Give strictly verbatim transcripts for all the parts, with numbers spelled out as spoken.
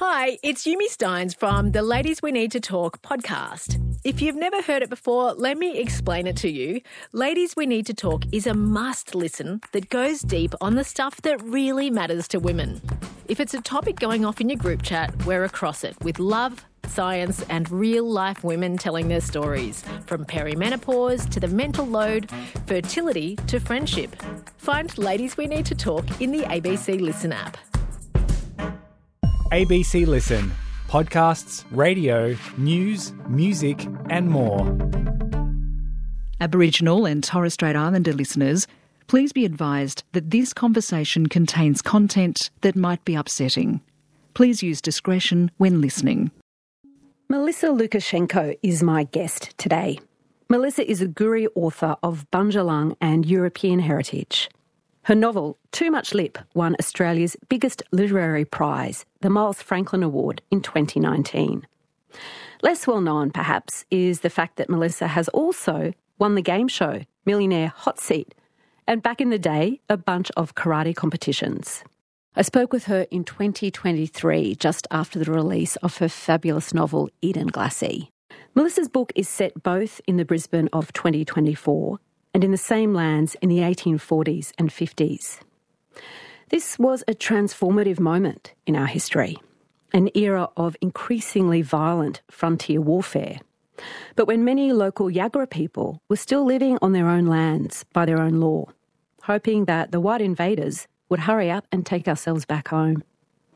Hi, it's Yumi Steins from the Ladies We Need to Talk podcast. If you've never heard it before, let me explain it to you. Ladies We Need to Talk is a must listen that goes deep on the stuff that really matters to women. If it's a topic going off in your group chat, we're across it with love, science and real-life women telling their stories, from perimenopause to the mental load, fertility to friendship. Find Ladies We Need to Talk in the A B C Listen app. A B C Listen. Podcasts, radio, news, music and more. Aboriginal and Torres Strait Islander listeners, please be advised that this conversation contains content that might be upsetting. Please use discretion when listening. Melissa Lukashenko is my guest today. Melissa is a Guri author of Bundjalung and European Heritage. Her novel, Too Much Lip, won Australia's biggest literary prize, the Miles Franklin Award, in twenty nineteen. Less well known, perhaps, is the fact that Melissa has also won the game show, Millionaire Hot Seat, and back in the day, a bunch of karate competitions. I spoke with her in twenty twenty-three, just after the release of her fabulous novel, Eden Glassy. Melissa's book is set both in the Brisbane of twenty twenty-four and in the same lands in the eighteen forties and fifties. This was a transformative moment in our history, an era of increasingly violent frontier warfare. But when many local Yagara people were still living on their own lands by their own law, hoping that the white invaders would hurry up and take ourselves back home.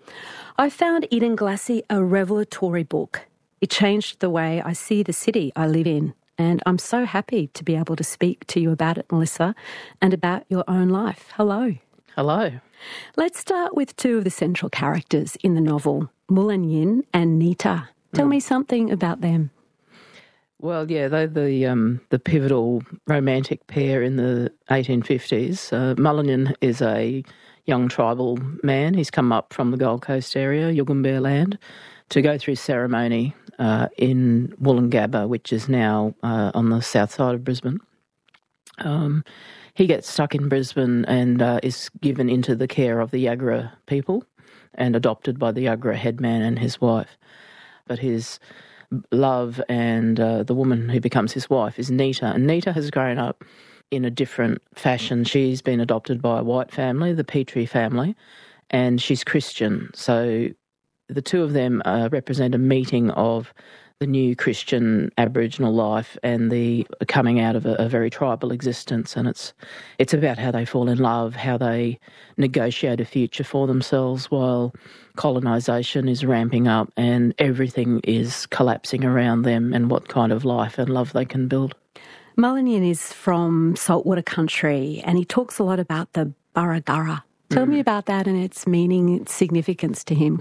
I found Eden Glassy a revelatory book. It changed the way I see the city I live in, and I'm so happy to be able to speak to you about it, Melissa, and about your own life. Hello. Hello. Let's start with two of the central characters in the novel, Mulan Yin and Nita. Tell mm. me something about them. Well, yeah, they're the um, the pivotal romantic pair in the eighteen fifties. Uh, Mulan Yin is a young tribal man. He's come up from the Gold Coast area, Yugambeh land, to go through ceremony uh, in Woolloongabba, which is now uh, on the south side of Brisbane. Um, he gets stuck in Brisbane and uh, is given into the care of the Yagara people and adopted by the Yagara headman and his wife. But his love and uh, the woman who becomes his wife is Nita. And Nita has grown up in a different fashion. She's been adopted by a white family, the Petrie family, and she's Christian. So the two of them uh, represent a meeting of the new Christian Aboriginal life and the coming out of a, a very tribal existence. And it's it's about how they fall in love, how they negotiate a future for themselves while colonisation is ramping up and everything is collapsing around them, and what kind of life and love they can build. Mulan Yin is from saltwater country and he talks a lot about the Baragara. Tell mm. me about that and its meaning, its significance to him.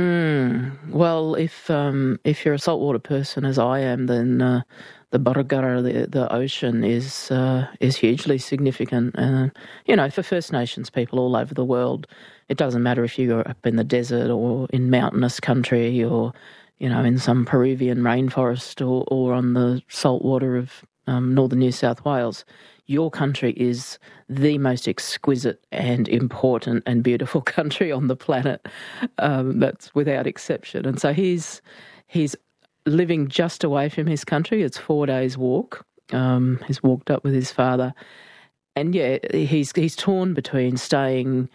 Mm. Well, if um, if you're a saltwater person, as I am, then uh, the Baragara, the, the ocean, is uh, is hugely significant. Uh, you know, for First Nations people all over the world, it doesn't matter if you're up in the desert or in mountainous country or, you know, in some Peruvian rainforest or, or on the saltwater of um, northern New South Wales. Your country is the most exquisite and important and beautiful country on the planet. Um, that's without exception. And so he's he's living just away from his country. It's four days' walk. Um, he's walked up with his father. And, yeah, he's he's torn between staying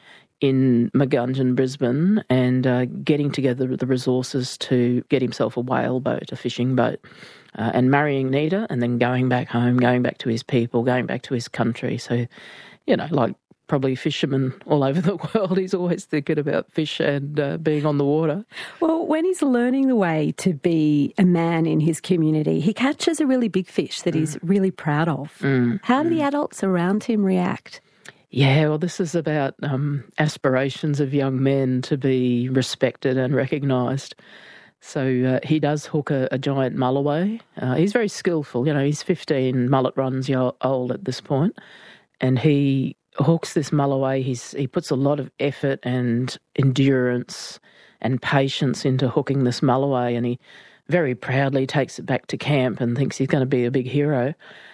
in Magunjan, Brisbane, and uh, getting together the resources to get himself a whale boat, a fishing boat, uh, and marrying Nita, and then going back home, going back to his people, going back to his country. So, you know, like probably fishermen all over the world, he's always thinking about fish and uh, being on the water. Well, when he's learning the way to be a man in his community, he catches a really big fish that mm. he's really proud of. Mm. How do mm. the adults around him react? Yeah, well, this is about um, aspirations of young men to be respected and recognised. So uh, he does hook a, a giant mulloway. Uh, he's very skillful. You know, he's fifteen mullet runs old at this point, and he hooks this mulloway. He's, he puts a lot of effort and endurance and patience into hooking this mulloway, and he very proudly takes it back to camp and thinks he's going to be a big hero.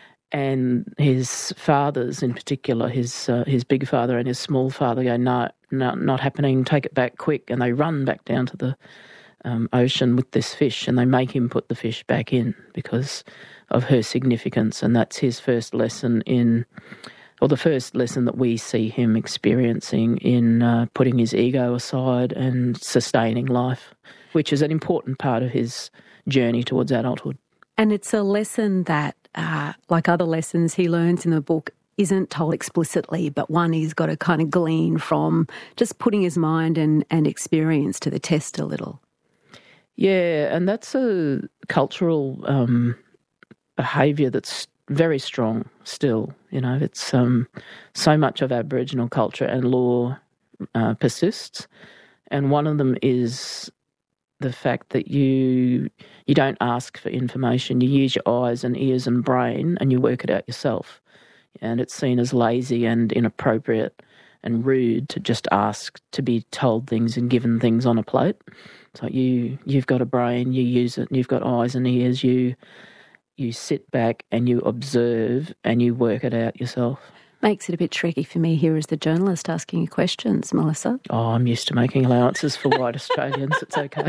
And his fathers, in particular, his uh, his big father and his small father, go, no, no, not happening, take it back quick. And they run back down to the um, ocean with this fish, and they make him put the fish back in because of her significance, and that's his first lesson in, or the first lesson that we see him experiencing in uh, putting his ego aside and sustaining life, which is an important part of his journey towards adulthood. And it's a lesson that, uh, like other lessons he learns in the book, isn't told explicitly, but one he's got to kind of glean from just putting his mind and, and experience to the test a little. Yeah, and that's a cultural um, behaviour that's very strong still. You know, it's um, so much of Aboriginal culture and law uh, persists, and one of them is the fact that you you don't ask for information. You use your eyes and ears and brain, and you work it out yourself. And it's seen as lazy and inappropriate and rude to just ask to be told things and given things on a plate. It's like you, you've got a brain, you use it, and you've got eyes and ears, you you sit back and you observe and you work it out yourself. Makes it a bit tricky for me here as the journalist asking you questions, Melissa. Oh, I'm used to making allowances for white Australians. It's okay.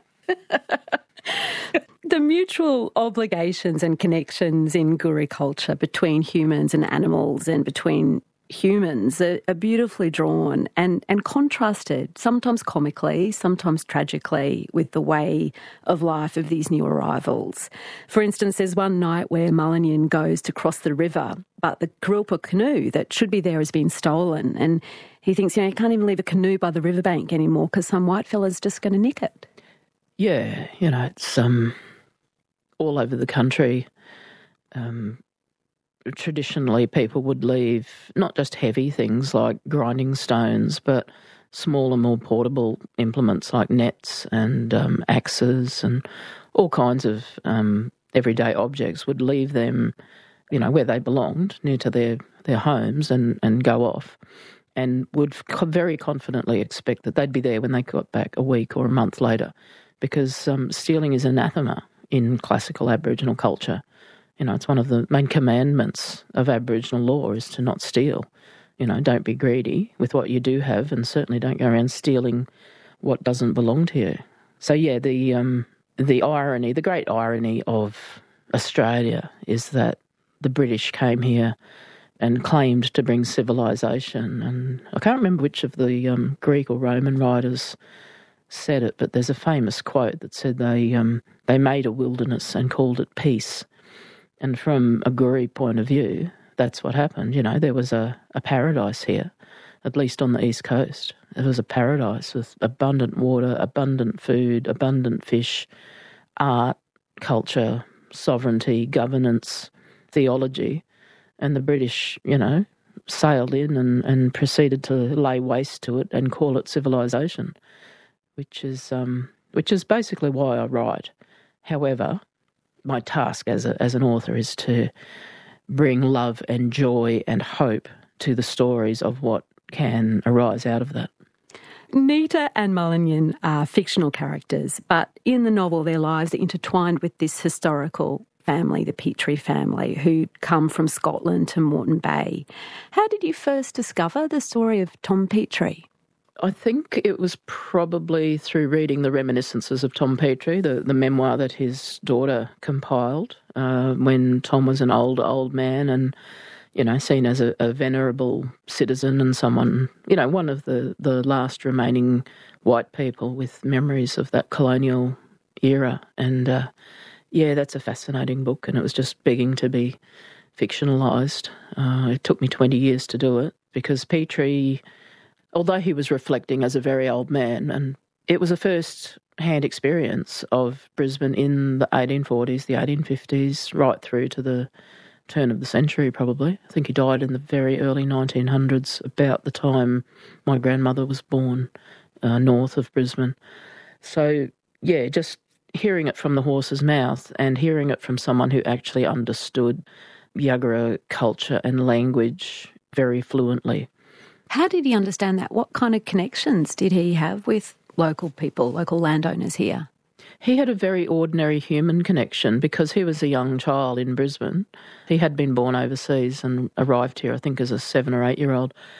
The mutual obligations and connections in Guri culture between humans and animals and between humans are, are beautifully drawn and, and contrasted, sometimes comically, sometimes tragically, with the way of life of these new arrivals. For instance, there's one night where Mullinyan goes to cross the river, but the Kurilpa canoe that should be there has been stolen, and he thinks, you know, you can't even leave a canoe by the riverbank anymore because some white fella's just going to nick it. Yeah, you know, it's um, all over the country. Um, traditionally, people would leave not just heavy things like grinding stones, but smaller, more portable implements like nets and um, axes and all kinds of um, everyday objects, would leave them, you know, where they belonged, near to their, their homes, and, and go off, and would very confidently expect that they'd be there when they got back a week or a month later, because um, stealing is anathema in classical Aboriginal culture. You know, it's one of the main commandments of Aboriginal law is to not steal. You know, don't be greedy with what you do have, and certainly don't go around stealing what doesn't belong to you. So, yeah, the um, the irony, the great irony of Australia is that the British came here and claimed to bring civilization. And I can't remember which of the um, Greek or Roman writers said it, but there's a famous quote that said they um, they made a wilderness and called it peace. And from a Guri point of view, that's what happened. You know, there was a, a paradise here, at least on the East Coast. It was a paradise with abundant water, abundant food, abundant fish, art, culture, sovereignty, governance, theology. And the British, you know, sailed in and, and proceeded to lay waste to it and call it civilization, which is um, which is basically why I write. However, my task as a, as an author is to bring love and joy and hope to the stories of what can arise out of that. Nita and Mullinyan are fictional characters, but in the novel their lives are intertwined with this historical family, the Petrie family, who come from Scotland to Moreton Bay. How did you first discover the story of Tom Petrie? I think it was probably through reading the reminiscences of Tom Petrie, the, the memoir that his daughter compiled uh, when Tom was an old, old man and, you know, seen as a, a venerable citizen and someone, you know, one of the, the last remaining white people with memories of that colonial era. And, uh, yeah, that's a fascinating book, and it was just begging to be fictionalised. Uh, it took me twenty years to do it because Petrie, although he was reflecting as a very old man, and it was a first-hand experience of Brisbane in the eighteen forties, the eighteen fifties, right through to the turn of the century probably. I think he died in the very early nineteen hundreds, about the time my grandmother was born, uh, north of Brisbane. So, yeah, just hearing it from the horse's mouth and hearing it from someone who actually understood Yagara culture and language very fluently. How did he understand that? What kind of connections did he have with local people, local landowners here? He had a very ordinary human connection because he was a young child in Brisbane. He had been born overseas and arrived here, I think, as a seven or eight-year-old.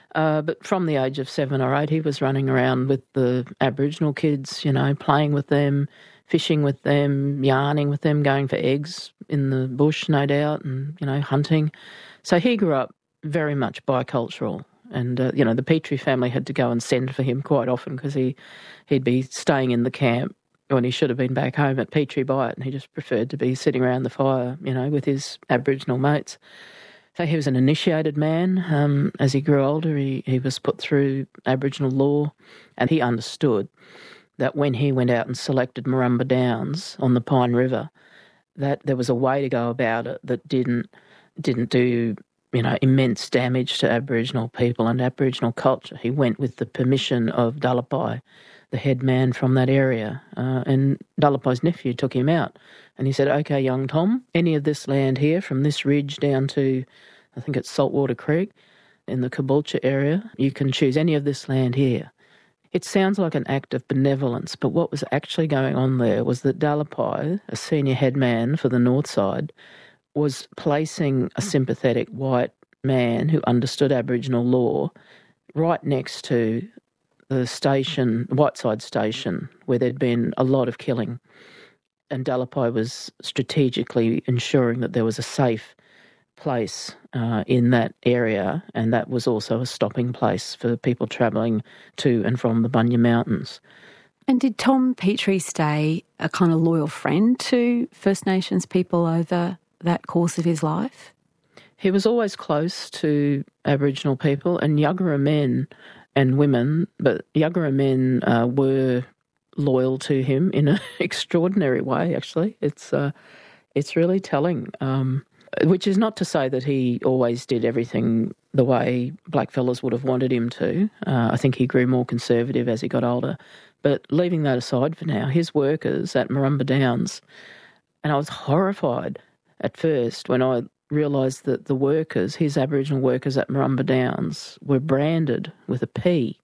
Uh, but from the age of seven or eight, he was running around with the Aboriginal kids, you know, playing with them, fishing with them, yarning with them, going for eggs in the bush, no doubt, and, you know, hunting. So he grew up very much bicultural. And, uh, you know, the Petrie family had to go and send for him quite often because he, he'd be staying in the camp when he should have been back home at Petrie Bight, and he just preferred to be sitting around the fire, you know, with his Aboriginal mates. So he was an initiated man. Um, as he grew older, he, he was put through Aboriginal law, and he understood that when he went out and selected Marumba Downs on the Pine River, that there was a way to go about it that didn't didn't do, you know, immense damage to Aboriginal people and Aboriginal culture. He went with the permission of Dalapai, the head man from that area, uh, and Dalapai's nephew took him out. And he said, OK, young Tom, any of this land here from this ridge down to, I think it's Saltwater Creek in the Caboolture area, you can choose any of this land here. It sounds like an act of benevolence, but what was actually going on there was that Dalapai, a senior head man for the north side, was placing a sympathetic white man who understood Aboriginal law right next to the station, Whiteside Station, where there'd been a lot of killing. And Dalapai was strategically ensuring that there was a safe place uh, in that area, and that was also a stopping place for people travelling to and from the Bunya Mountains. And did Tom Petrie stay a kind of loyal friend to First Nations people over that course of his life? He was always close to Aboriginal people and Yagara men and women, but Yagara men uh, were loyal to him in an extraordinary way, actually. It's uh, it's really telling, um, which is not to say that he always did everything the way blackfellas would have wanted him to. Uh, I think he grew more conservative as he got older. But leaving that aside for now, his workers at Marumba Downs, and I was horrified at first when I realised that the workers, his Aboriginal workers at Marumba Downs, were branded with a P.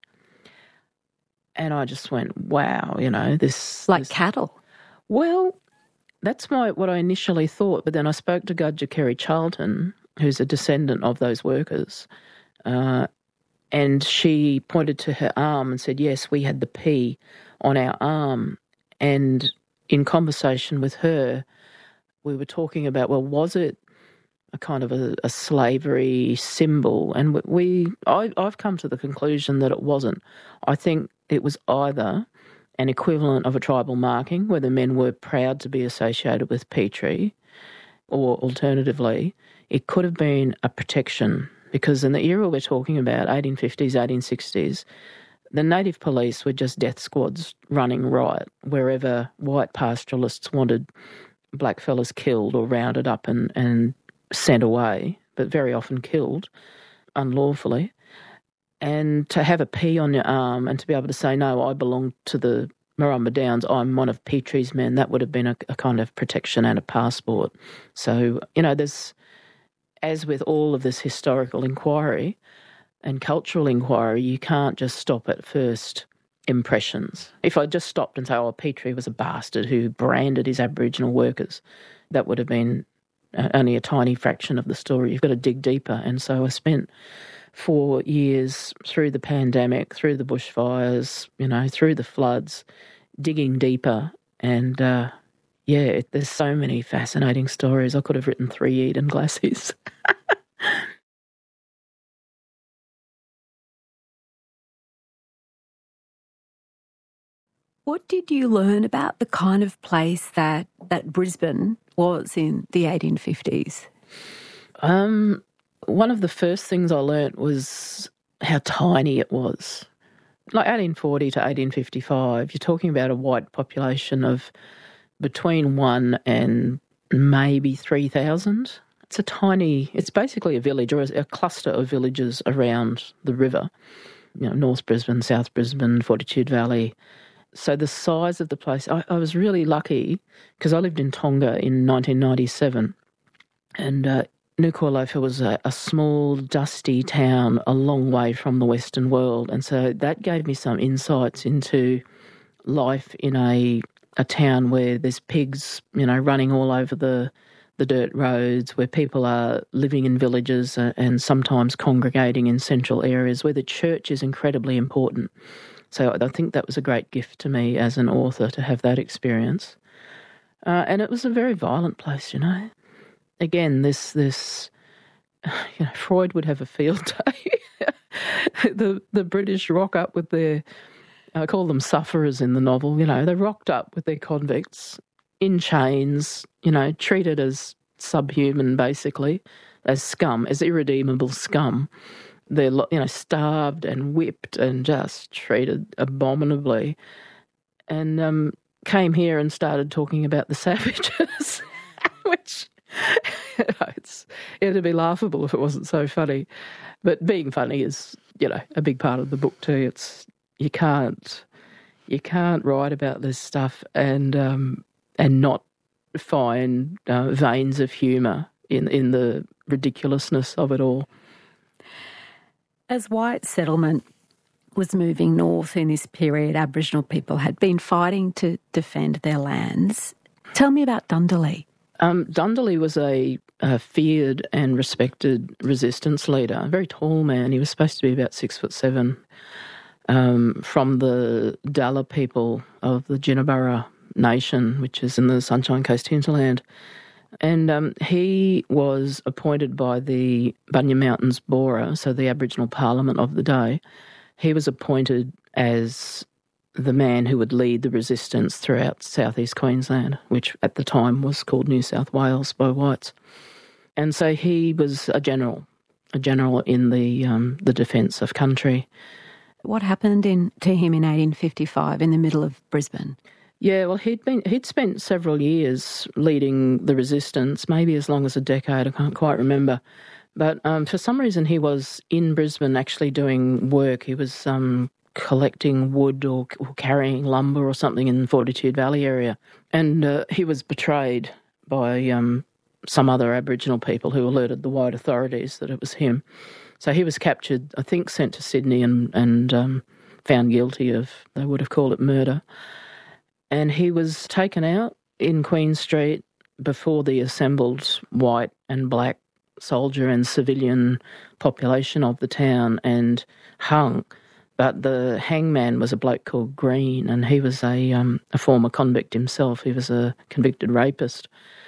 And I just went, wow, you know, this... Like this, cattle? Well, that's my what I initially thought, but then I spoke to Gudja Kerry Charlton, who's a descendant of those workers, uh, and she pointed to her arm and said, yes, we had the P on our arm. And in conversation with her, we were talking about, well, was it a kind of a, a slavery symbol? And we, I, I've come to the conclusion that it wasn't. I think it was either an equivalent of a tribal marking where the men were proud to be associated with Petrie, or alternatively, it could have been a protection, because in the era we're talking about, eighteen fifties, eighteen sixties, the native police were just death squads running riot wherever white pastoralists wanted blackfellas killed or rounded up and, and sent away, but very often killed unlawfully. And to have a P on your arm and to be able to say, no, I belong to the Marumba Downs, I'm one of Petrie's men, that would have been a, a kind of protection and a passport. So, you know, there's, as with all of this historical inquiry and cultural inquiry, you can't just stop at first impressions. If I just stopped and say, oh, Petrie was a bastard who branded his Aboriginal workers, that would have been only a tiny fraction of the story. You've got to dig deeper. And so I spent four years through the pandemic, through the bushfires, you know, through the floods, digging deeper. And, uh, yeah, it, there's so many fascinating stories. I could have written three Eden Glassies. What did you learn about the kind of place that, that Brisbane was in the eighteen fifties? Um, one of the first things I learnt was how tiny it was. Like eighteen forty to eighteen fifty-five, you're talking about a white population of between one and maybe three thousand. It's a tiny, it's basically a village or a cluster of villages around the river, you know, North Brisbane, South Brisbane, Fortitude Valley. So the size of the place, I, I was really lucky because I lived in Tonga in nineteen ninety-seven, and uh, Nuku'alofa was a, a small, dusty town a long way from the Western world, and so that gave me some insights into life in a a town where there's pigs, you know, running all over the the dirt roads, where people are living in villages and sometimes congregating in central areas where the church is incredibly important. So I think that was a great gift to me as an author to have that experience. Uh, and it was a very violent place, you know. Again, this, this you know, Freud would have a field day. the the British rock up with their, I call them sufferers in the novel, you know, they rocked up with their convicts in chains, you know, treated as subhuman, basically, as scum, as irredeemable scum. They're, you know, starved and whipped and just treated abominably. And um, came here and started talking about the savages, which, you know, it's, it'd be laughable if it wasn't so funny. But being funny is, you know, a big part of the book too. It's, you can't, you can't write about this stuff and um, and not find uh, veins of humour in in the ridiculousness of it all. As white settlement was moving north in this period, Aboriginal people had been fighting to defend their lands. Tell me about Dundalli. Um, Dundalli was a, a feared and respected resistance leader, a very tall man. He was supposed to be about six foot seven, um, from the Dalla people of the Jinnaburra Nation, which is in the Sunshine Coast hinterland. And um, he was appointed by the Bunya Mountains Bora, so the Aboriginal Parliament of the day. He was appointed as the man who would lead the resistance throughout southeast Queensland, which at the time was called New South Wales by whites. And so he was a general, a general in the um, the defence of country. What happened in, to him in eighteen fifty-five in the middle of Brisbane? Yeah, well, he'd been he'd spent several years leading the resistance, maybe as long as a decade, I can't quite remember. But um, for some reason he was in Brisbane actually doing work. He was um, collecting wood or, or carrying lumber or something in the Fortitude Valley area. And uh, he was betrayed by um, some other Aboriginal people who alerted the white authorities that it was him. So he was captured, I think sent to Sydney and, and um, found guilty of, they would have called it murder. And he was taken out in Queen Street before the assembled white and black soldier and civilian population of the town and hung. But the hangman was a bloke called Green, and he was a um, a former convict himself. He was a convicted rapist.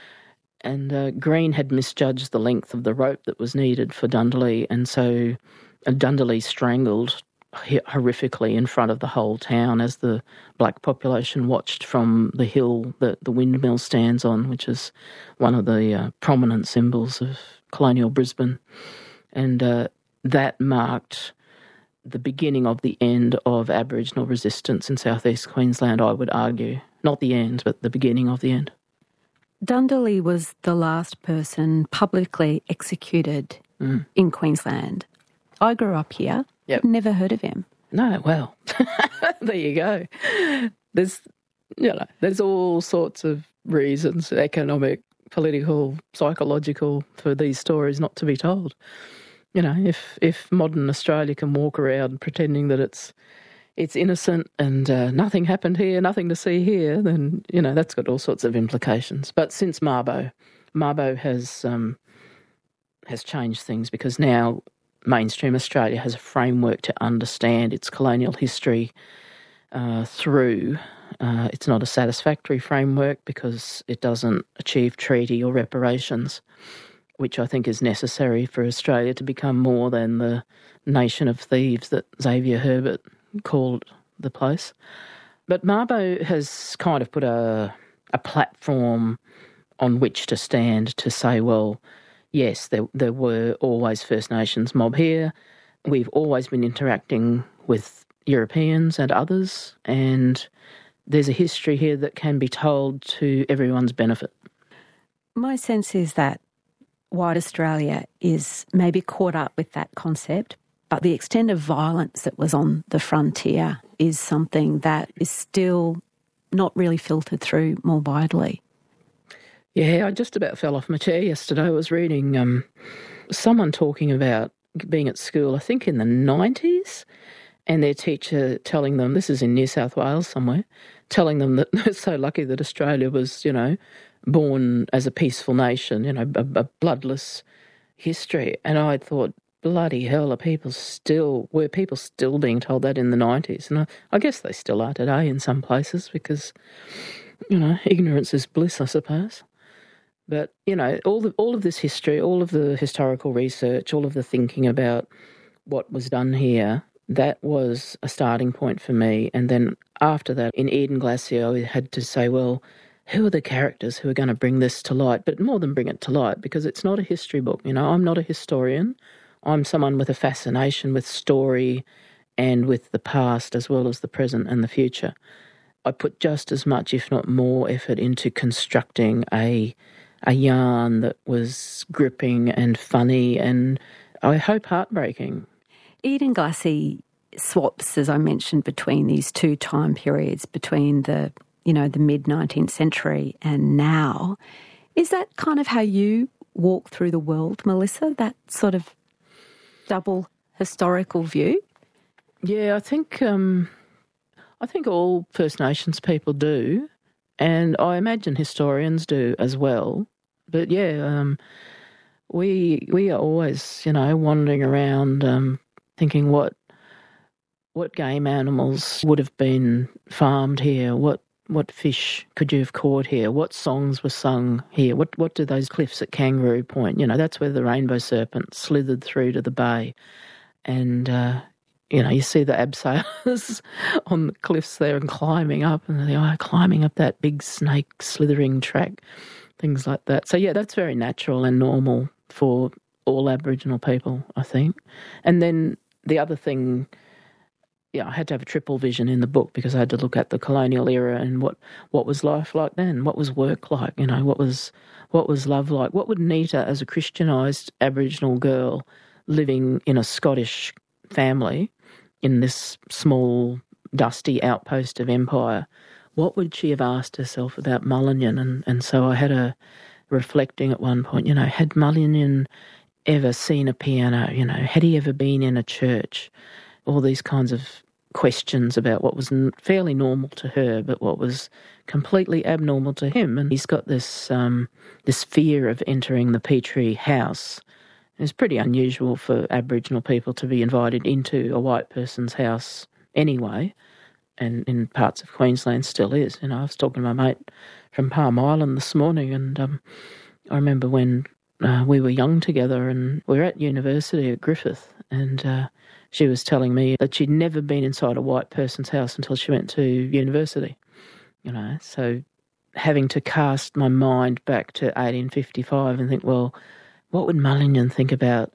And uh, Green had misjudged the length of the rope that was needed for Dundalli, and so uh, Dundalli strangled horrifically in front of the whole town as the black population watched from the hill that the windmill stands on, which is one of the uh, prominent symbols of colonial Brisbane. And uh, that marked the beginning of the end of Aboriginal resistance in southeast Queensland, I would argue. Not the end, but the beginning of the end. Dundalli was the last person publicly executed mm. in Queensland. I grew up here. Yep. Never heard of him. No, well, there you go. There's, you know, there's all sorts of reasons, economic, political, psychological, for these stories not to be told. You know, if if modern Australia can walk around pretending that it's it's innocent and uh, nothing happened here, nothing to see here, then, you know, that's got all sorts of implications. But since Mabo, Mabo has um, has changed things, because now mainstream Australia has a framework to understand its colonial history uh, through. Uh, it's not a satisfactory framework because it doesn't achieve treaty or reparations, which I think is necessary for Australia to become more than the nation of thieves that Xavier Herbert called the place. But Mabo has kind of put a, a platform on which to stand to say, well, yes, there, there were always First Nations mob here. We've always been interacting with Europeans and others, and there's a history here that can be told to everyone's benefit. My sense is that white Australia is maybe caught up with that concept, but the extent of violence that was on the frontier is something that is still not really filtered through more widely. Yeah, I just about fell off my chair yesterday. I was reading um, someone talking about being at school, I think in the nineties, and their teacher telling them, this is in New South Wales somewhere, telling them that they're so lucky that Australia was, you know, born as a peaceful nation, you know, a, a bloodless history. And I thought, bloody hell, are people still, were people still being told that in the nineties? And I, I guess they still are today in some places because, you know, ignorance is bliss, I suppose. But, you know, all the, all of this history, all of the historical research, all of the thinking about what was done here, that was a starting point for me. And then after that, in Eden Glacier, I had to say, well, who are the characters who are going to bring this to light? But more than bring it to light, because it's not a history book. You know, I'm not a historian. I'm someone with a fascination with story and with the past as well as the present and the future. I put just as much, if not more, effort into constructing a a yarn that was gripping and funny and, I hope, heartbreaking. Eden Glacier swaps, as I mentioned, between these two time periods, between the, you know, the mid-nineteenth century and now. Is that kind of how you walk through the world, Melissa, that sort of double historical view? Yeah, I think um, I think all First Nations people do, and I imagine historians do as well. But yeah, um, we we are always, you know, wandering around um, thinking what what game animals would have been farmed here, what what fish could you have caught here, what songs were sung here, what what do those cliffs at Kangaroo Point, you know, that's where the rainbow serpent slithered through to the bay. And, uh, you know, you see the abseilers on the cliffs there and climbing up, and they're oh, climbing up that big snake slithering track, things like that. So, yeah, that's very natural and normal for all Aboriginal people, I think. And then the other thing, yeah, I had to have a triple vision in the book because I had to look at the colonial era and what, what was life like then, what was work like, you know, what was what was love like, what would Nita, as a Christianised Aboriginal girl living in a Scottish family in this small, dusty outpost of empire, what would she have asked herself about Mullingan? And, and so I had a reflecting at one point, you know, had Mullingan ever seen a piano? You know, had he ever been in a church? All these kinds of questions about what was fairly normal to her, but what was completely abnormal to him. And he's got this um, this fear of entering the Petrie house. It's pretty unusual for Aboriginal people to be invited into a white person's house anyway, and in parts of Queensland still is. You know, I was talking to my mate from Palm Island this morning, and um, I remember when uh, we were young together and we were at university at Griffith, and uh, she was telling me that she'd never been inside a white person's house until she went to university. You know, so having to cast my mind back to eighteen fifty-five and think, well, what would Mullingan think about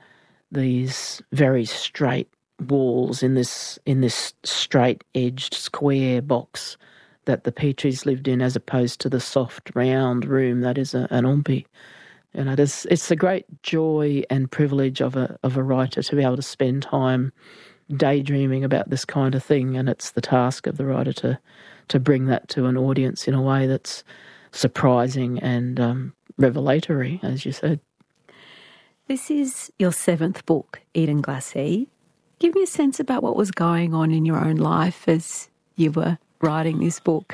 these very straight walls in this in this straight-edged square box that the Petries lived in, as opposed to the soft round room that is a, an ompi? You know, it's, it's the great joy and privilege of a of a writer to be able to spend time daydreaming about this kind of thing, and it's the task of the writer to to bring that to an audience in a way that's surprising and um, revelatory, as you said. This is your seventh book, Eden Glacier. Give me a sense about what was going on in your own life as you were writing this book.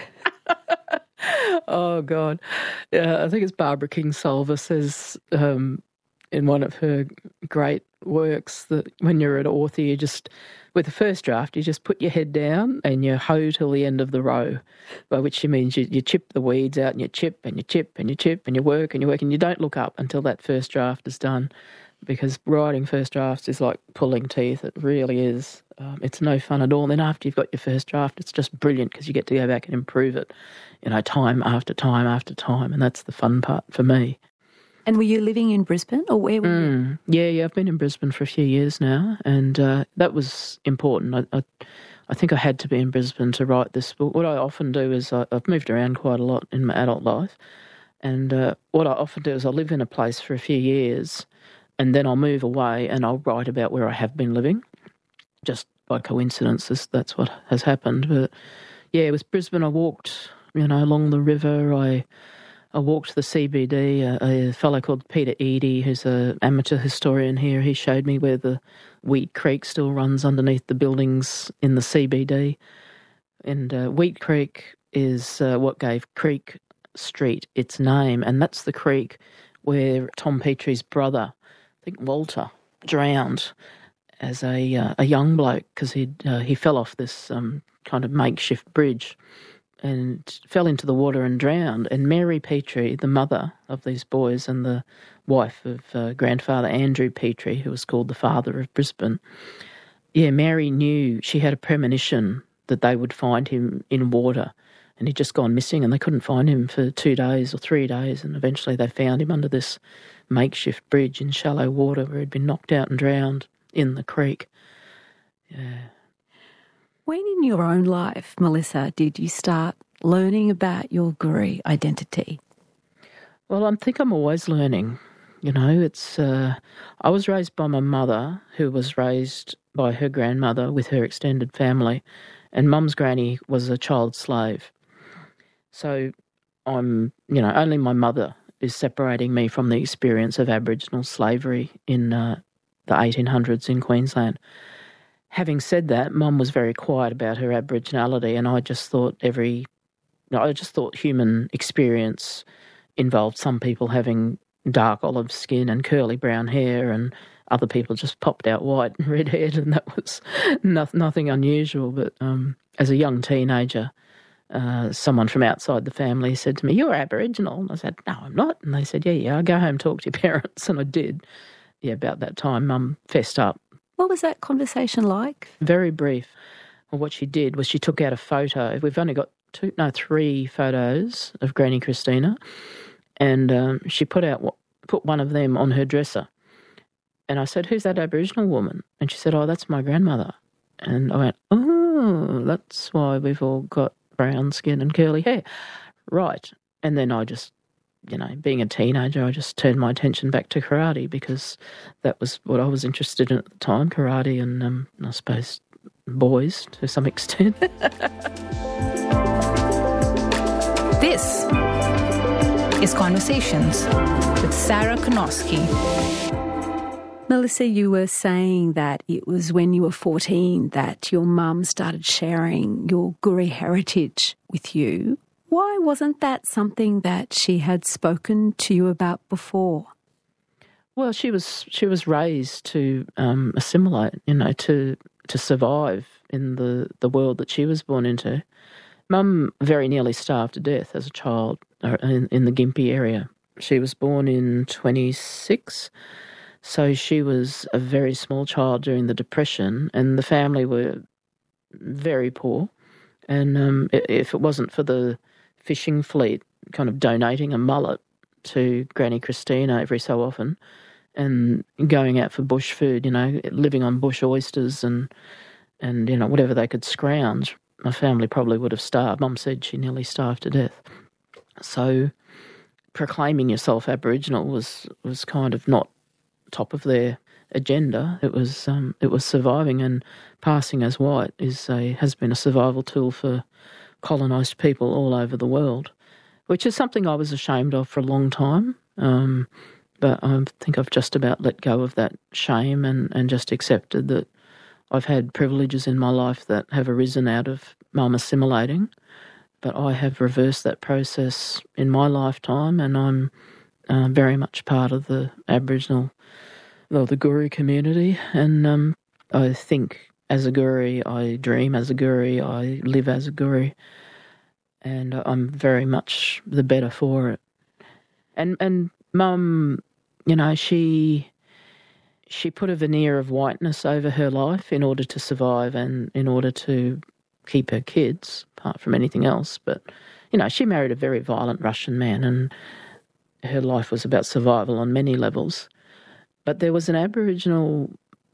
Oh, God. Yeah, I think it's Barbara Kingsolver says um, in one of her great works that when you're an author, you just, with the first draft, you just put your head down and you hoe till the end of the row, by which she means you, you chip the weeds out and you chip and you chip and you chip and you work and you work and you don't look up until that first draft is done, because writing first drafts is like pulling teeth. It really is. Um, it's no fun at all. And then after you've got your first draft, it's just brilliant because you get to go back and improve it, you know, time after time after time, and that's the fun part for me. And were you living in Brisbane, or where were mm, you? Yeah, yeah, I've been in Brisbane for a few years now, and uh, that was important. I, I, I think I had to be in Brisbane to write this book. What I often do is I, I've moved around quite a lot in my adult life, and uh, what I often do is I'll live in a place for a few years, and then I'll move away and I'll write about where I have been living. Just by coincidence, that's what has happened. But yeah, with Brisbane, I walked, you know, along the river. I I walked the C B D. A, a fellow called Peter Eadie, who's an amateur historian here, he showed me where the Wheat Creek still runs underneath the buildings in the C B D. And uh, Wheat Creek is uh, what gave Creek street its name, and that's the creek where Tom Petrie's brother, I think Walter, drowned as a uh, a young bloke because he uh, he fell off this um, kind of makeshift bridge and fell into the water and drowned. And Mary Petrie, the mother of these boys and the wife of uh, grandfather Andrew Petrie, who was called the father of Brisbane, yeah, Mary knew, she had a premonition that they would find him in water, and he'd just gone missing and they couldn't find him for two days or three days, and eventually they found him under this makeshift bridge in shallow water where he'd been knocked out and drowned in the creek. Yeah. When in your own life, Melissa, did you start learning about your Guri identity? Well, I think I'm always learning. You know, it's. Uh, I was raised by my mother, who was raised by her grandmother with her extended family, and Mum's granny was a child slave. So I'm, you know, only my mother is separating me from the experience of Aboriginal slavery in uh, the eighteen hundreds in Queensland. Having said that, Mum was very quiet about her Aboriginality, and I just thought every, I just thought human experience involved some people having dark olive skin and curly brown hair, and other people just popped out white and red-haired, and that was no, nothing unusual. But um, as a young teenager, uh, someone from outside the family said to me, "You're Aboriginal." And I said, "No, I'm not." And they said, yeah, yeah, go home, talk to your parents. And I did. Yeah, about that time, Mum fessed up. What was that conversation like? Very brief. Well, what she did was she took out a photo. We've only got two, no, three photos of Granny Christina, and um, she put out put one of them on her dresser. And I said, "Who's that Aboriginal woman?" And she said, "Oh, that's my grandmother." And I went, "Oh, that's why we've all got brown skin and curly hair." Right. And then I just, you know, being a teenager, I just turned my attention back to karate because that was what I was interested in at the time, karate and, um, I suppose, boys to some extent. This is Conversations with Sarah Konoski. Melissa, you were saying that it was when you were fourteen that your mum started sharing your Guri heritage with you. Why wasn't that something that she had spoken to you about before? Well, she was she was raised to um, assimilate, you know, to to survive in the, the world that she was born into. Mum very nearly starved to death as a child in, in the Gympie area. She was born in twenty-six, so she was a very small child during the Depression, and the family were very poor. And um, if it wasn't for the fishing fleet kind of donating a mullet to Granny Christina every so often and going out for bush food, you know, living on bush oysters and, and you know, whatever they could scrounge, my family probably would have starved. Mum said she nearly starved to death. So proclaiming yourself Aboriginal was, was kind of not top of their agenda. It was um, it was surviving, and passing as white is a has been a survival tool for colonised people all over the world, which is something I was ashamed of for a long time. Um, but I think I've just about let go of that shame and, and just accepted that I've had privileges in my life that have arisen out of mum assimilating, but I have reversed that process in my lifetime, and I'm uh, very much part of the Aboriginal, well, the Guri community, and um, I think as a Guri, I dream as a Guri, I live as a Guri, and I'm very much the better for it. And and Mum, you know, she she put a veneer of whiteness over her life in order to survive and in order to keep her kids, apart from anything else. But, you know, she married a very violent Russian man, and her life was about survival on many levels. But there was an Aboriginal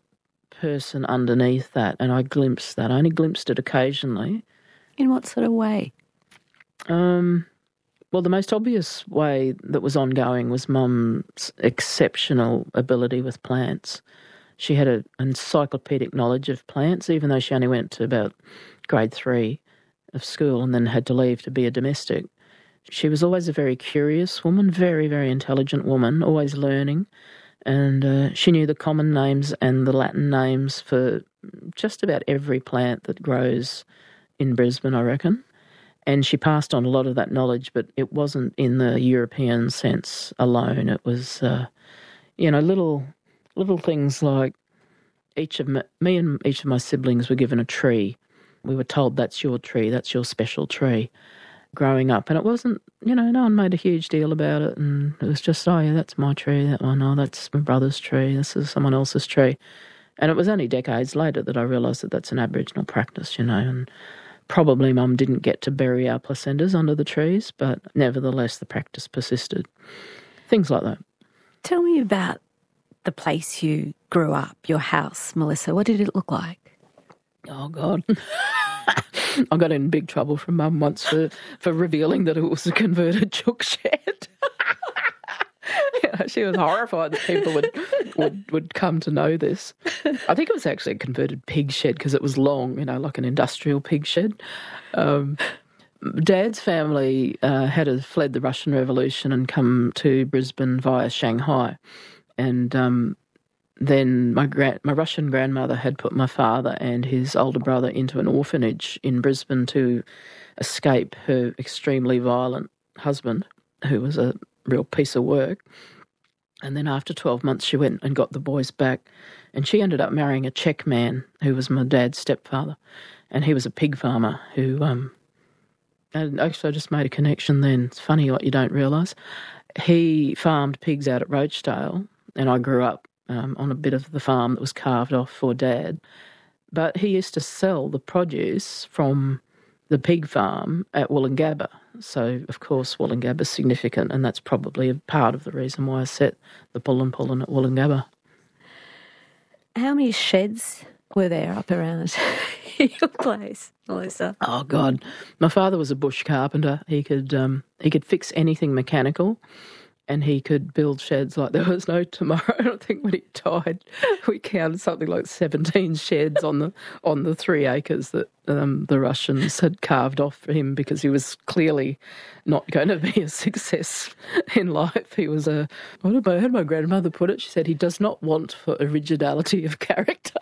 person underneath that, and I glimpsed that. I only glimpsed it occasionally. In what sort of way? Um, well, the most obvious way that was ongoing was Mum's exceptional ability with plants. She had an encyclopedic knowledge of plants, even though she only went to about grade three of school and then had to leave to be a domestic. She was always a very curious woman, very, very intelligent woman, always learning. And uh, she knew the common names and the Latin names for just about every plant that grows in Brisbane, I reckon. And she passed on a lot of that knowledge, but it wasn't in the European sense alone. It was, uh, you know, little little things like each of my, me and each of my siblings were given a tree. We were told, that's your tree, that's your special tree, growing up. And it wasn't, you know, no one made a huge deal about it. And it was just, oh, yeah, that's my tree, that one, oh, that's my brother's tree, this is someone else's tree. And it was only decades later that I realised that that's an Aboriginal practice, you know, and probably Mum didn't get to bury our placentas under the trees, but nevertheless the practice persisted. Things like that. Tell me about the place you grew up, your house, Melissa. What did it look like? Oh, God. I got in big trouble from Mum once for, for revealing that it was a converted chook shed. Yeah, she was horrified that people would, would would come to know this. I think it was actually a converted pig shed because it was long, you know, like an industrial pig shed. Um, Dad's family uh, had a, fled the Russian Revolution and come to Brisbane via Shanghai. And um, then my gra- my Russian grandmother had put my father and his older brother into an orphanage in Brisbane to escape her extremely violent husband, who was a real piece of work. And then after twelve months she went and got the boys back, and she ended up marrying a Czech man who was my dad's stepfather, and he was a pig farmer who um and actually I just made a connection then. It's funny what you don't realise. He farmed pigs out at Rochdale, and I grew up um, on a bit of the farm that was carved off for Dad. But he used to sell the produce from the pig farm at Woolloongabba. So, of course, Woolloongabba is significant, and that's probably a part of the reason why I set the Pullin Pullin at Woolloongabba. How many sheds were there up around your place, Melissa? Oh, God. My father was a bush carpenter. He could um, he could fix anything mechanical, and he could build sheds like there was no tomorrow. I think when he died, we counted something like seventeen sheds on the on the three acres that um, the Russians had carved off for him because he was clearly not going to be a success in life. He was a, what did I heard my grandmother put it? She said he does not want for originality of character.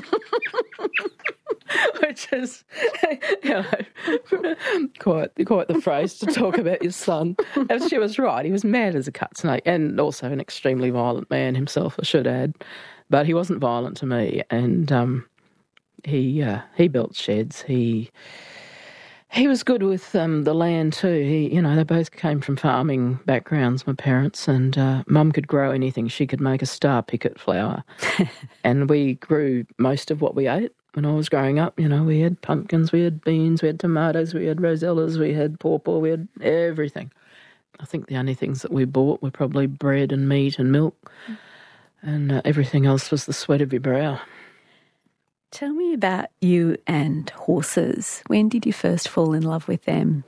Which is, you know, quite quite the phrase to talk about your son. And she was right. He was mad as a cut snake, and also an extremely violent man himself, I should add. But he wasn't violent to me, and um, he uh, he built sheds. He he was good with um, the land too. He, you know, they both came from farming backgrounds, my parents, and uh, Mum could grow anything. She could make a star picket flower, and we grew most of what we ate. When I was growing up, you know, we had pumpkins, we had beans, we had tomatoes, we had rosellas, we had pawpaw, we had everything. I think the only things that we bought were probably bread and meat and milk, and uh, everything else was the sweat of your brow. Tell me about you and horses. When did you first fall in love with them?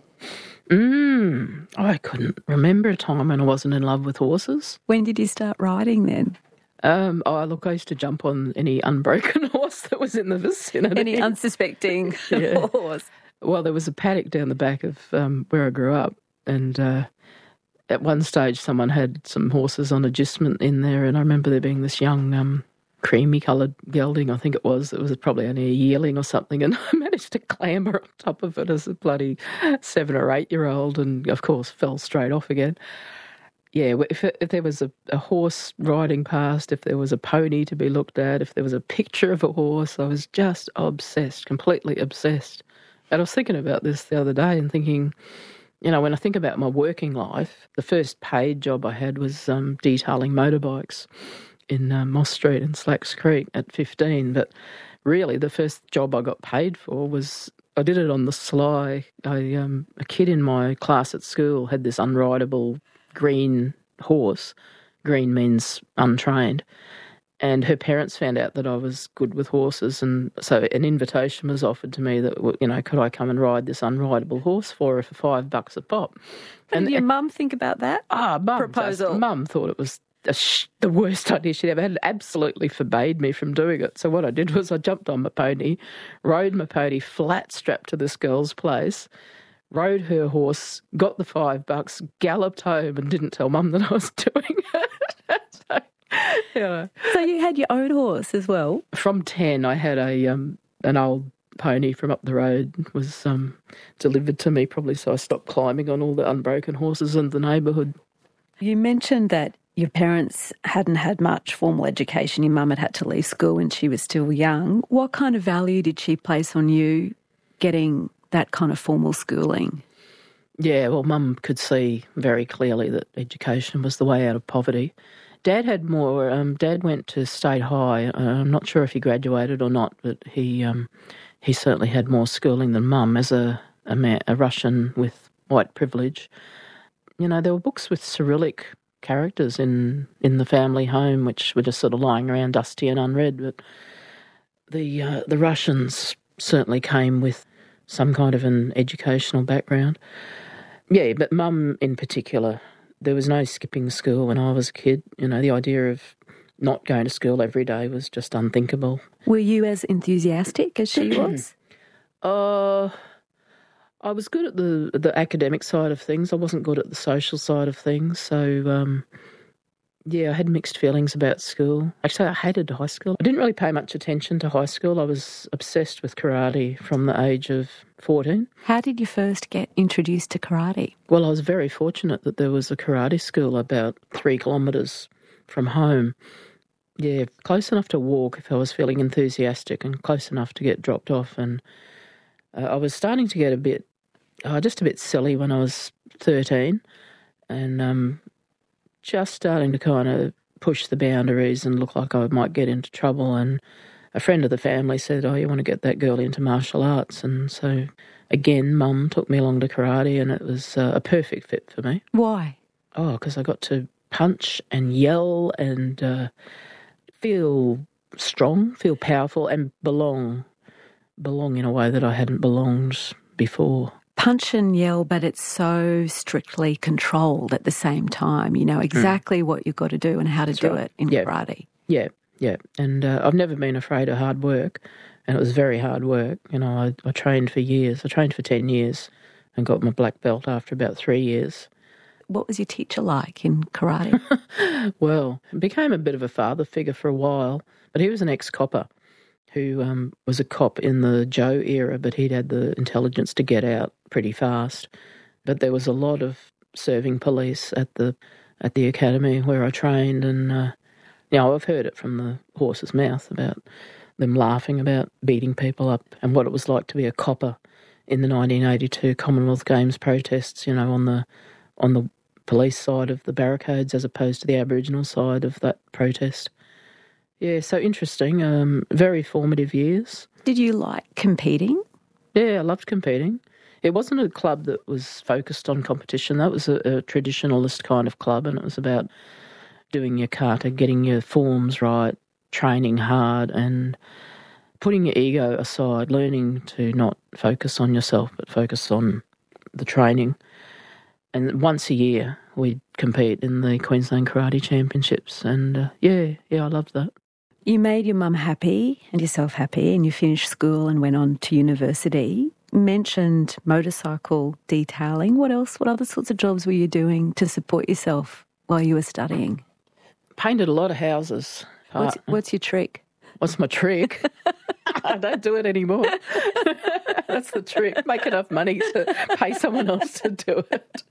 Mm, I couldn't remember a time when I wasn't in love with horses. When did you start riding then? Um, oh, look, I used to jump on any unbroken horse that was in the vicinity. Any unsuspecting yeah. horse? Well, there was a paddock down the back of um, where I grew up, and uh, at one stage someone had some horses on agistment in there, and I remember there being this young um, creamy-coloured gelding, I think it was. It was probably only a yearling or something, and I managed to clamber on top of it as a bloody seven- or eight-year-old and, of course, fell straight off again. Yeah, if, if there was a, a horse riding past, if there was a pony to be looked at, if there was a picture of a horse, I was just obsessed, completely obsessed. And I was thinking about this the other day and thinking, you know, when I think about my working life, the first paid job I had was um, detailing motorbikes in uh, Moss Street and Slacks Creek at fifteen. But really the first job I got paid for was, I did it on the sly. I, um, a kid in my class at school had this unrideable green horse. Green means untrained. And her parents found out that I was good with horses, and so an invitation was offered to me that, you know, could I come and ride this unrideable horse for her for five bucks a pop? What and did your mum think about that ah, mum proposal? Just, mum thought it was a sh- the worst idea she'd ever had. It absolutely forbade me from doing it. So what I did was I jumped on my pony, rode my pony flat strapped to this girl's place, rode her horse, got the five bucks, galloped home, and didn't tell Mum that I was doing it. so, you know. So you had your own horse as well? From ten, I had a um, an old pony from up the road was um, delivered to me probably, so I stopped climbing on all the unbroken horses in the neighbourhood. You mentioned that your parents hadn't had much formal education. Your mum had had to leave school when she was still young. What kind of value did she place on you getting that kind of formal schooling? Yeah, well, Mum could see very clearly that education was the way out of poverty. Dad had more. Um, Dad went to State High. Uh, I'm not sure if he graduated or not, but he um, he certainly had more schooling than Mum as a a, man, a Russian with white privilege. You know, there were books with Cyrillic characters in, in the family home, which were just sort of lying around dusty and unread. But the uh, the Russians certainly came with some kind of an educational background. Yeah, but Mum in particular, there was no skipping school when I was a kid. You know, the idea of not going to school every day was just unthinkable. Were you as enthusiastic as she was? Uh, I was good at the the academic side of things. I wasn't good at the social side of things. So, um, yeah, I had mixed feelings about school. Actually, I hated high school. I didn't really pay much attention to high school. I was obsessed with karate from the age of fourteen. How did you first get introduced to karate? Well, I was very fortunate that there was a karate school about three kilometres from home. Yeah, close enough to walk if I was feeling enthusiastic and close enough to get dropped off. And uh, I was starting to get a bit, uh, just a bit silly when I was thirteen and um, just starting to kind of push the boundaries and look like I might get into trouble. And a friend of the family said, oh, you want to get that girl into martial arts? And so, again, Mum took me along to karate and it was uh, a perfect fit for me. Why? Oh, because I got to punch and yell and uh, feel strong, feel powerful and belong, belong in a way that I hadn't belonged before. Punch and yell, but it's so strictly controlled at the same time. You know exactly mm. what you've got to do and how to That's do right. it in yeah. karate. Yeah, yeah. And uh, I've never been afraid of hard work, and it was very hard work. You know, I, I trained for years. I trained for ten years and got my black belt after about three years. What was your teacher like in karate? Well, became a bit of a father figure for a while, but he was an ex-copper who um, was a cop in the Joe era, but he'd had the intelligence to get out pretty fast. But there was a lot of serving police at the at the academy where I trained, and uh, you know, I've heard it from the horse's mouth about them laughing about beating people up and what it was like to be a copper in the nineteen eighty-two Commonwealth Games protests. You know, on the on the police side of the barricades as opposed to the Aboriginal side of that protest. Yeah, so interesting. Um, very formative years. Did you like competing? Yeah, I loved competing. It wasn't a club that was focused on competition. That was a, a traditionalist kind of club, and it was about doing your kata, getting your forms right, training hard, and putting your ego aside, learning to not focus on yourself but focus on the training. And once a year we'd compete in the Queensland Karate Championships, and uh, yeah, yeah, I loved that. You made your mum happy and yourself happy, and you finished school and went on to university. Mentioned motorcycle detailing. What else? What other sorts of jobs were you doing to support yourself while you were studying? Painted a lot of houses. What's, what's your trick? What's my trick? I don't do it anymore. That's the trick. Make enough money to pay someone else to do it.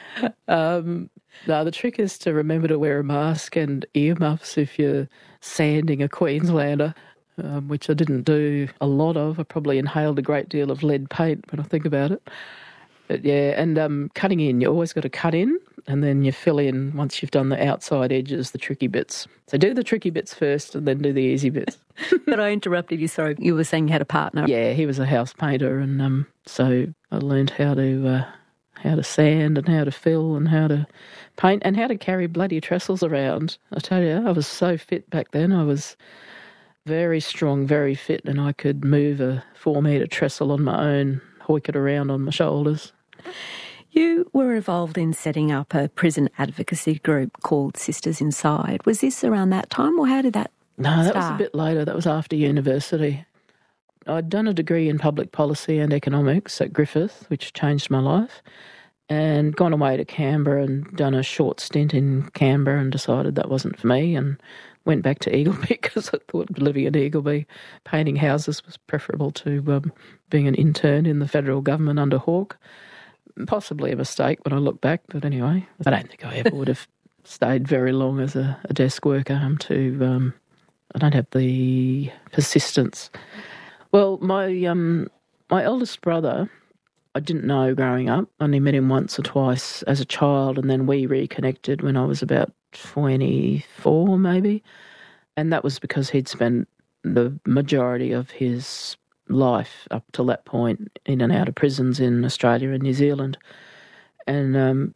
Um, no, the trick is to remember to wear a mask and earmuffs if you're sanding a Queenslander, um, which I didn't do a lot of. I probably inhaled a great deal of lead paint when I think about it. But yeah, and um, cutting in, you always got to cut in and then you fill in once you've done the outside edges, the tricky bits. So do the tricky bits first and then do the easy bits. But I interrupted you, sorry. You were saying you had a partner. Yeah, he was a house painter, and um, so I learned how to uh, how to sand and how to fill and how to paint and how to carry bloody trestles around. I tell you, I was so fit back then. I was very strong, very fit, and I could move a four-metre trestle on my own, hoik it around on my shoulders. You were involved in setting up a prison advocacy group called Sisters Inside. Was this around that time, or how did that No, that start? was a bit later. That was after university. I'd done a degree in public policy and economics at Griffith, which changed my life. and gone away to Canberra and done a short stint in Canberra and decided that wasn't for me, and went back to Eagleby because I thought living at Eagleby, painting houses was preferable to um, being an intern in the federal government under Hawke. Possibly a mistake when I look back, but anyway, I don't think I ever would have stayed very long as a, a desk worker. I'm too, um, I don't have the persistence. Well, my um, my eldest brother, I didn't know growing up. I only met him once or twice as a child, and then we reconnected when I was about twenty-four maybe, and that was because he'd spent the majority of his life up till that point in and out of prisons in Australia and New Zealand. And um,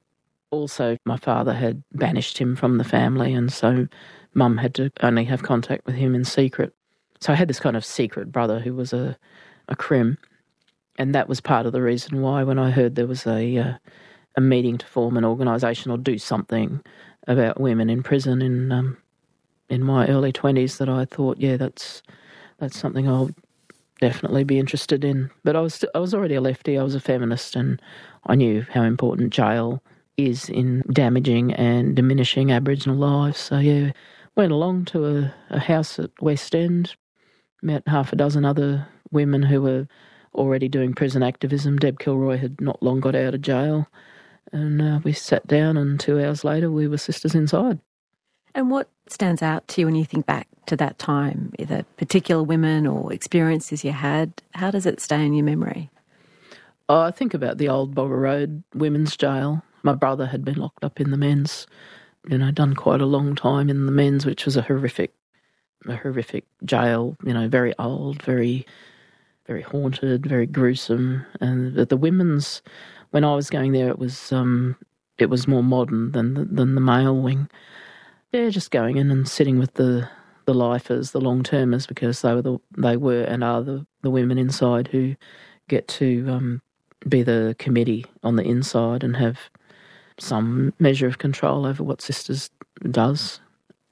also my father had banished him from the family, and so Mum had to only have contact with him in secret. So I had this kind of secret brother who was a, a crim, and that was part of the reason why when I heard there was a, uh, a meeting to form an organisation or do something about women in prison in um, in my early twenties, that I thought, yeah, that's that's something I'll definitely be interested in. But I was st- I was already a lefty. I was a feminist, and I knew how important jail is in damaging and diminishing Aboriginal lives. So yeah, went along to a, a house at West End, met half a dozen other women who were already doing prison activism. Deb Kilroy had not long got out of jail, and uh, we sat down, and two hours later we were sisters inside. And what stands out to you when you think back to that time, either particular women or experiences you had? How does it stay in your memory? Oh, I think about the old Bogger Road women's jail. My brother had been locked up in the men's, you know, done quite a long time in the men's, which was a horrific, a horrific jail, you know, very old, very, very haunted, very gruesome. And the, the women's, when I was going there, it was um, it was more modern than the, than the male wing. Yeah, just going in and sitting with the, the lifers, the long-termers, because they were the, they were and are the, the women inside who get to um, be the committee on the inside and have some measure of control over what Sisters does.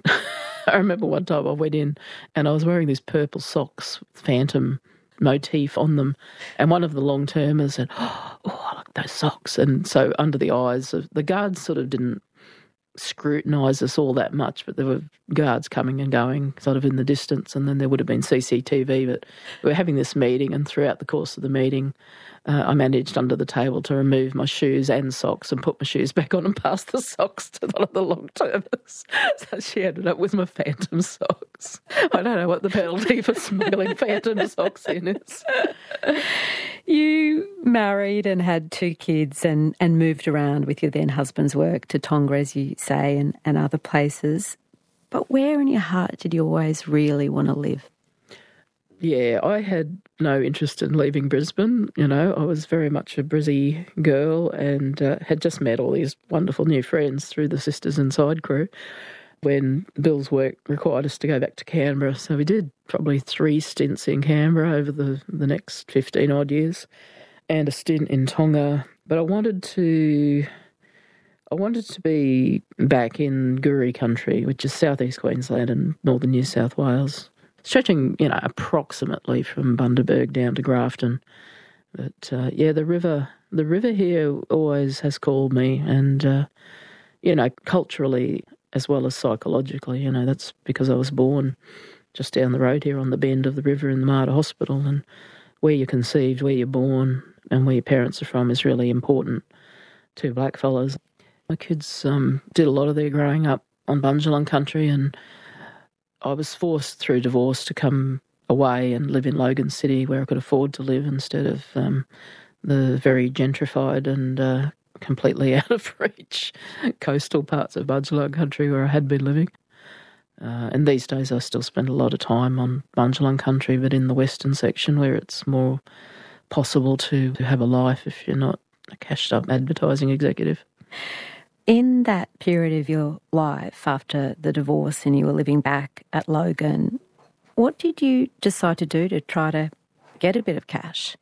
I remember one time I went in and I was wearing these purple socks, phantom motif on them, and one of the long-termers said, oh, I like those socks. And so under the eyes of the guards sort of didn't scrutinise us all that much, but there were guards coming and going sort of in the distance, and then there would have been C C T V. But we were having this meeting, and throughout the course of the meeting uh, I managed under the table to remove my shoes and socks and put my shoes back on and pass the socks to one of the long-termers. So she ended up with my phantom socks. I don't know what the penalty for smuggling phantom socks in is. You married and had two kids and, and moved around with your then husband's work to Tonga, as you say, and, and other places. But where in your heart did you always really want to live? Yeah, I had no interest in leaving Brisbane. You know, I was very much a Brizzy girl, and uh, had just met all these wonderful new friends through the Sisters Inside crew when Bill's work required us to go back to Canberra. So we did probably three stints in Canberra over the, the next fifteen odd years, and a stint in Tonga. But I wanted to... I wanted to be back in Guri country, which is southeast Queensland and northern New South Wales, stretching, you know, approximately from Bundaberg down to Grafton. But uh, yeah, the river, the river here always has called me, and uh, you know, culturally as well as psychologically, you know, that's because I was born just down the road here on the bend of the river in the Mater Hospital, and where you're conceived, where you're born, and where your parents are from is really important to blackfellas. My kids um, did a lot of their growing up on Bundjalung country, and I was forced through divorce to come away and live in Logan City where I could afford to live instead of um, the very gentrified and uh, completely out of reach coastal parts of Bundjalung country where I had been living. Uh, and these days I still spend a lot of time on Bundjalung country, but in the western section where it's more possible to have a life if you're not a cashed-up advertising executive. In that period of your life after the divorce and you were living back at Logan, what did you decide to do to try to get a bit of cash?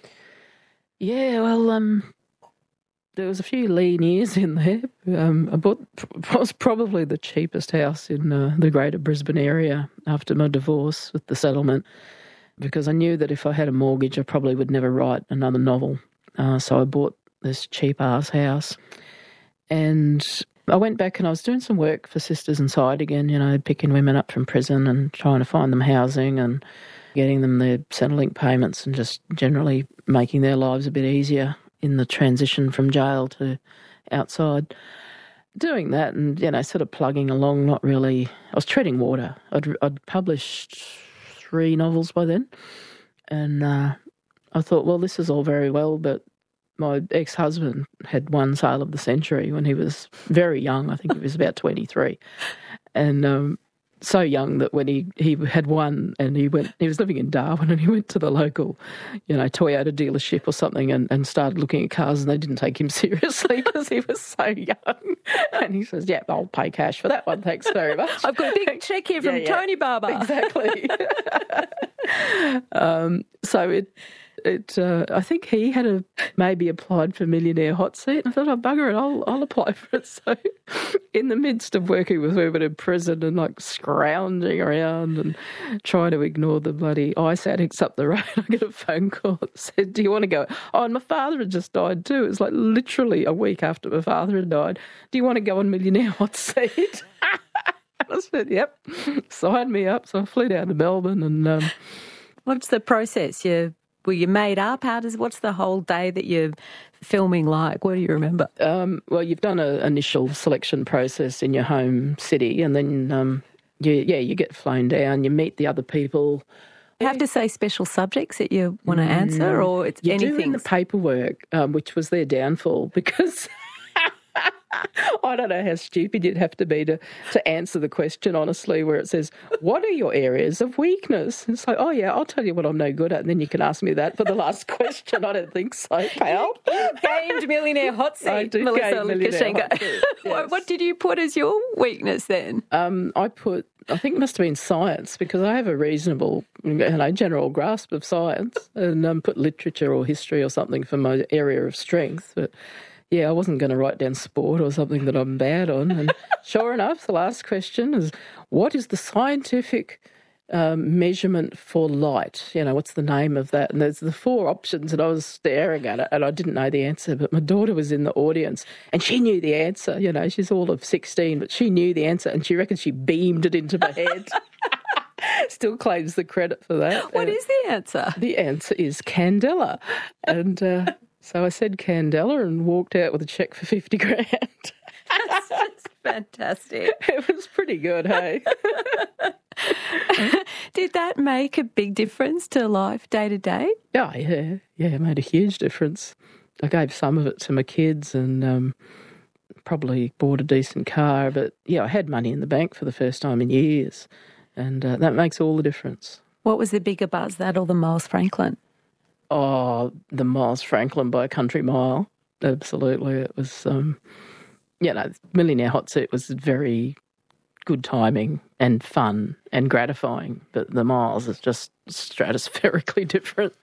Yeah, well, um, there was a few lean years in there. Um, I bought was probably the cheapest house in uh, the greater Brisbane area after my divorce with the settlement, because I knew that if I had a mortgage I probably would never write another novel. Uh, so I bought this cheap-ass house. And I went back and I was doing some work for Sisters Inside again, you know, picking women up from prison and trying to find them housing and getting them their Centrelink payments and just generally making their lives a bit easier in the transition from jail to outside. Doing that and, you know, sort of plugging along, not really... I was treading water. I'd, I'd published three novels by then. And uh, I thought, well, this is all very well, but my ex-husband had won Sale of the Century when he was very young. I think he was about twenty-three. And um, so young that when he, he had won and he went, he was living in Darwin and he went to the local, you know, Toyota dealership or something and, and started looking at cars and they didn't take him seriously because he was so young. And he says, yeah, I'll pay cash for that one. Thanks very much. I've got a big check here from yeah, yeah. Tony Barber. Exactly. um, so it, it. Uh, I think he had a, maybe applied for Millionaire Hot Seat. I thought, oh, bugger it, I'll, I'll apply for it. So in the midst of working with women in prison and like scrounging around and trying to ignore the bloody ice addicts up the road, I get a phone call that said, do you want to go? Oh, and my father had just died too. It was like literally a week after my father had died. Do you want to go on Millionaire Hot Seat? I said, yep, sign me up. So I flew down to Melbourne and... Um, What's the process? You Were you made up? How does? What's the whole day that you're filming like? What do you remember? Um, well, you've done an initial selection process in your home city and then, um, you, yeah, you get flown down, you meet the other people. You have to say special subjects that you want to answer Mm, or it's you anything? do in the paperwork, um, which was their downfall because... I don't know how stupid you'd have to be to, to answer the question honestly where it says, what are your areas of weakness? It's like, oh, yeah, I'll tell you what I'm no good at and then you can ask me that for the last question. I don't think so, pal. You gained Millionaire Hot Seat, I did Melissa gain Millionaire Lukashenko. Hot Seat, what, yes. what did you put as your weakness then? Um, I put, I think it must have been science because I have a reasonable, you know, general grasp of science and um, put literature or history or something for my area of strength. But yeah, I wasn't going to write down sport or something that I'm bad on. And sure enough, the last question is, what is the scientific um, measurement for light? You know, what's the name of that? And there's the four options and I was staring at it and I didn't know the answer, but my daughter was in the audience and she knew the answer. You know, she's all of sixteen, but she knew the answer and she reckons she beamed it into my head. Still claims the credit for that. What uh, is the answer? The answer is Candela. And... Uh, So I said Candela and walked out with a cheque for fifty grand. That's just fantastic. It was pretty good, hey? Did that make a big difference to life day to day? Oh, yeah. Yeah, it made a huge difference. I gave some of it to my kids and um, probably bought a decent car. But, yeah, I had money in the bank for the first time in years. And uh, that makes all the difference. What was the bigger buzz, that or the Miles Franklin? Oh, the Miles Franklin by a country mile. Absolutely. It was, um, you know, Millionaire Hot Seat was very good timing and fun and gratifying, but the Miles is just stratospherically different.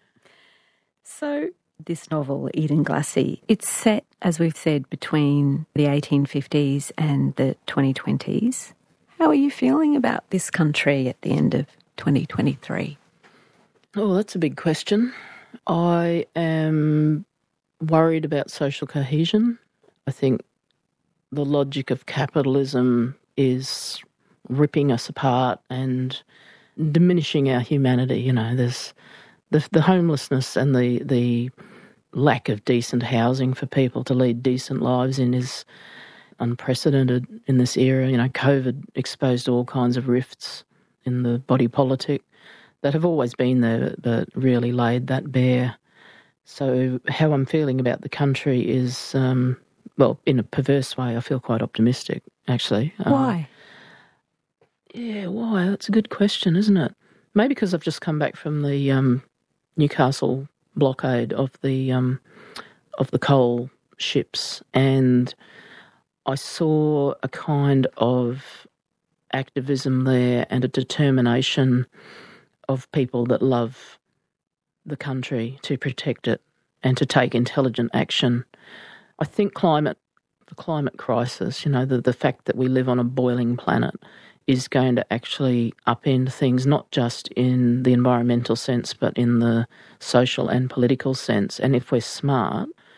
So this novel, Eden Glassy, it's set, as we've said, between the eighteen fifties and the twenty twenties. How are you feeling about this country at the end of twenty twenty-three? Oh, that's a big question. I am worried about social cohesion. I think the logic of capitalism is ripping us apart and diminishing our humanity. You know, there's the, the homelessness and the, the lack of decent housing for people to lead decent lives in is unprecedented in this era. You know, COVID exposed all kinds of rifts in the body politic that have always been there, but really laid that bare. So how I'm feeling about the country is, um, well, in a perverse way, I feel quite optimistic, actually. Why? Uh, yeah, why? That's a good question, isn't it? Maybe because I've just come back from the um, Newcastle blockade of the um, of the coal ships, and I saw a kind of activism there and a determination of people that love the country to protect it and to take intelligent action. I think climate, the climate crisis, you know, the, the fact that we live on a boiling planet is going to actually upend things, not just in the environmental sense, but in the social and political sense. And if we're smart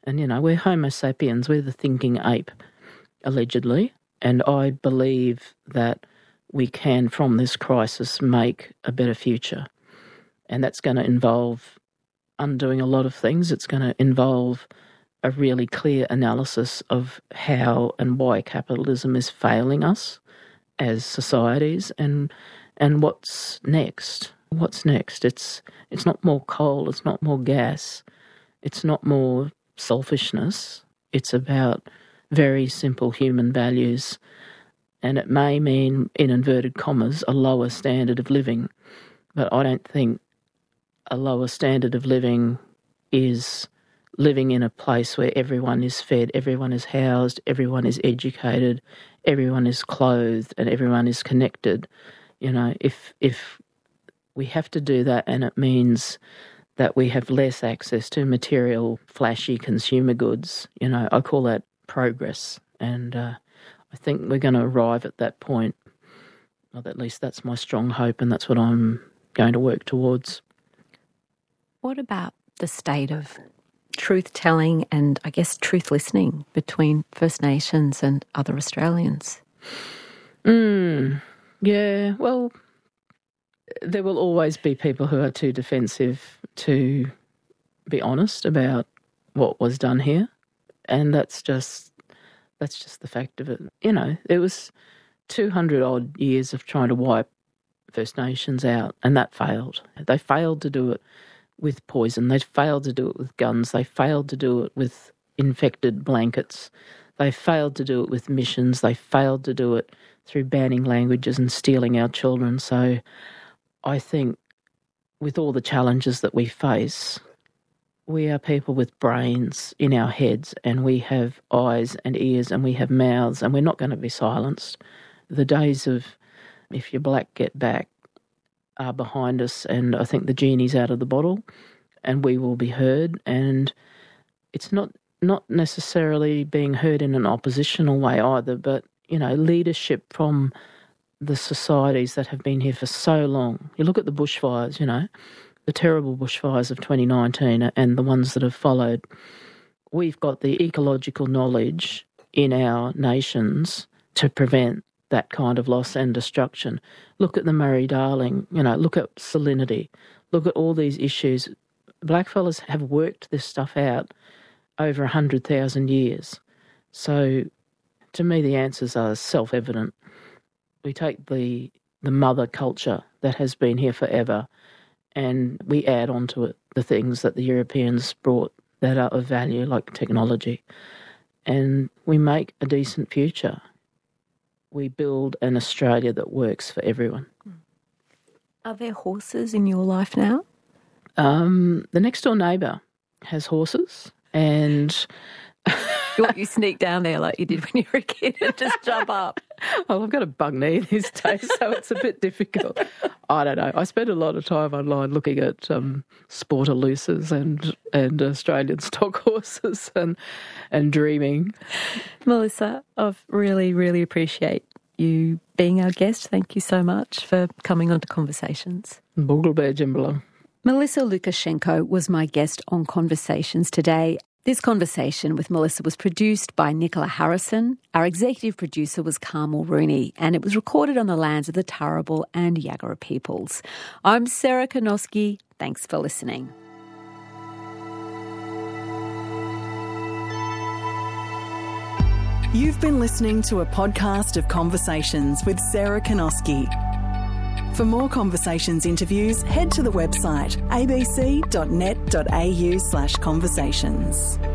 And, you know, we're Homo sapiens, we're the thinking ape, allegedly. And I believe that we can, from this crisis, make a better future. And that's going to involve undoing a lot of things. It's going to involve a really clear analysis of how and why capitalism is failing us as societies, and and what's next. What's next? It's it's not more coal, it's not more gas, it's not more selfishness. It's about very simple human values, and it may mean, in inverted commas, a lower standard of living, but I don't think a lower standard of living is living in a place where everyone is fed, everyone is housed, everyone is educated, everyone is clothed, and everyone is connected. You know, if if we have to do that, and it means that we have less access to material, flashy consumer goods, you know, I call that progress. And uh, I think we're going to arrive at that point. Well, at least that's my strong hope, and that's what I'm going to work towards. What about the state of truth-telling and, I guess, truth-listening between First Nations and other Australians? Mm, yeah, well, there will always be people who are too defensive to be honest about what was done here, and that's just that's just the fact of it. You know, there was two hundred odd years of trying to wipe First Nations out, and that failed. They failed to do it with poison. They failed to do it with guns. They failed to do it with infected blankets. They failed to do it with missions. They failed to do it through banning languages and stealing our children. So I think with all the challenges that we face, we are people with brains in our heads, and we have eyes and ears, and we have mouths, and we're not going to be silenced. The days of if you're black, get back are behind us, and I think the genie's out of the bottle, and we will be heard. And it's not not necessarily being heard in an oppositional way either, but, you know, leadership from the societies that have been here for so long. You look at the bushfires, you know, the terrible bushfires of twenty nineteen and the ones that have followed. We've got the ecological knowledge in our nations to prevent that kind of loss and destruction. Look at the Murray-Darling, you know, look at salinity, look at all these issues. Blackfellas have worked this stuff out over one hundred thousand years. So to me, the answers are self-evident. We take the the mother culture that has been here forever, and we add onto it the things that the Europeans brought that are of value, like technology, and we make a decent future. We build an Australia that works for everyone. Are there horses in your life now? Um, the next door neighbour has horses, and you sneak down there like you did when you were a kid and just jump up. Well, I've got a bug knee these days, so it's a bit difficult. I don't know. I spend a lot of time online looking at um, Sportaloosas and and Australian stock horses and and dreaming. Melissa, I've really, really appreciate you being our guest. Thank you so much for coming on to Conversations. Bugelbear Jimbalong. Melissa Lukashenko was my guest on Conversations today. This conversation with Melissa was produced by Nicola Harrison. Our executive producer was Carmel Rooney, and it was recorded on the lands of the Turrbal and Yagara peoples. I'm Sarah Konoski. Thanks for listening. You've been listening to a podcast of Conversations with Sarah Konoski. For more Conversations interviews, head to the website a b c dot net dot a u slash conversations.